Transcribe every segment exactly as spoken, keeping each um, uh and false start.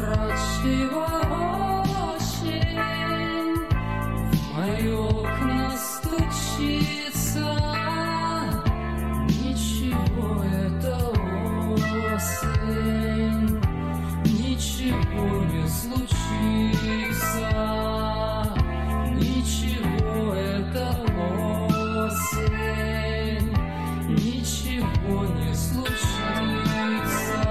Воротчива осень в мои окна стучится. Ничего, это осень, ничего не случится. Ничего, это осень, ничего не случится.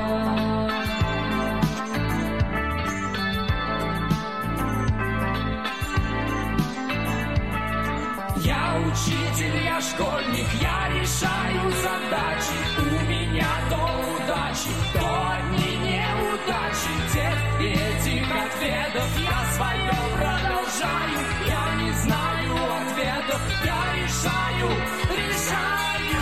Я учитель, я школьник, я решаю задачи. У меня то удачи, то одни неудачи. Тех и этих ответов я свое продолжаю. Я не знаю ответов, я решаю, решаю.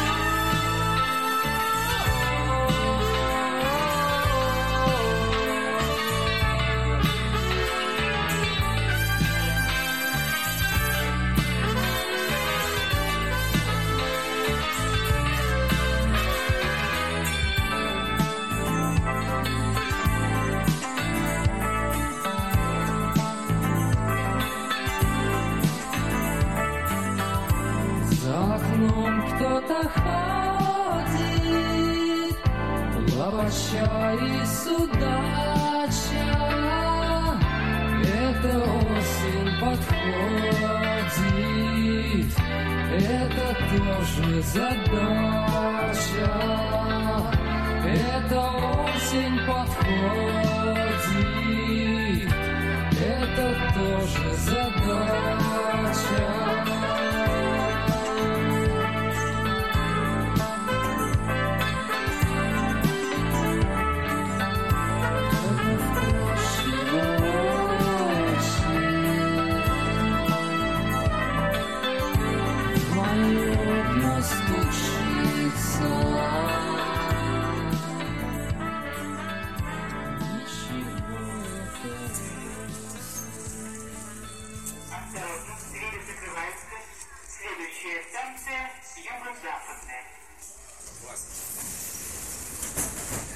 За окном кто-то ходит, ловача и судача. Это осень подходит, это тоже задача. Это осень подходит, это тоже задача.